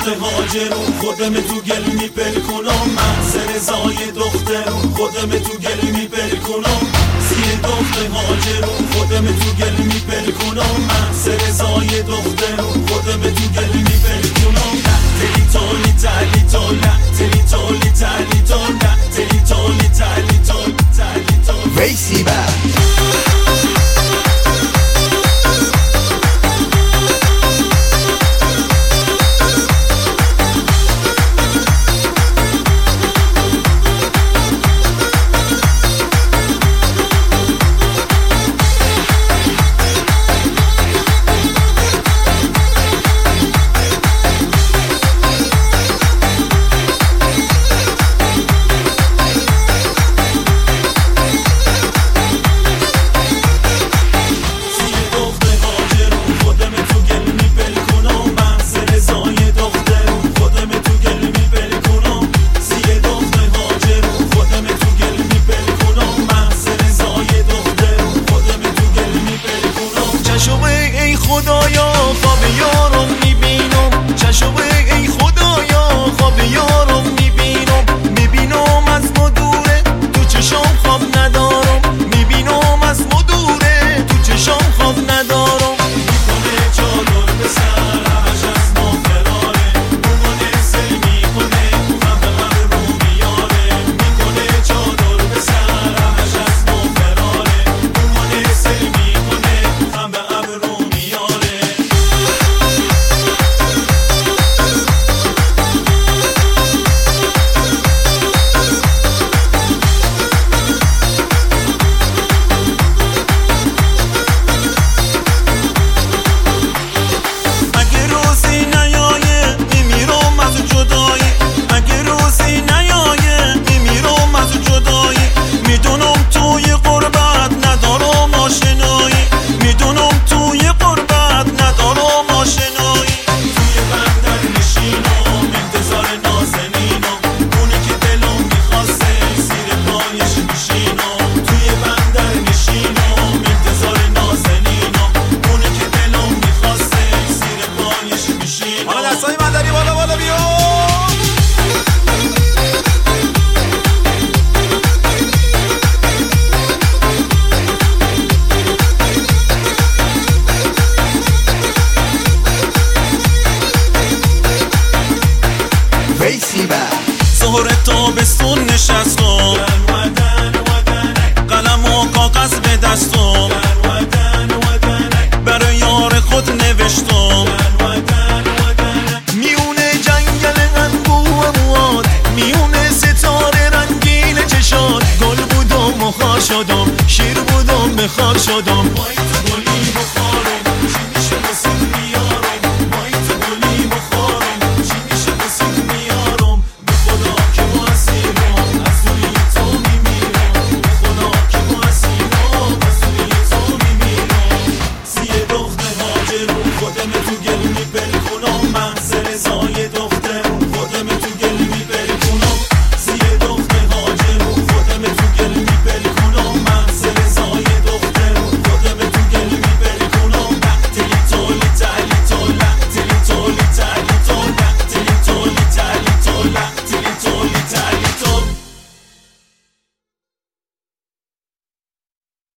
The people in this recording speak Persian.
دختر هاجرون خودم تو گل میپل کنم محضر زای دخترون خودم تو گل میپل کنم سی دختر هاجرون خودم تو گل میپل کنم محضر زای دخترون خودم تو گل میپل کنم تلی تالی تلی تالا تلی تالی تلی تالا تلی تالی تلی تالی تلی تالی ویسی بر خدایا خواب یارم میبینم چشم ای خدایا خواب یارم میبینم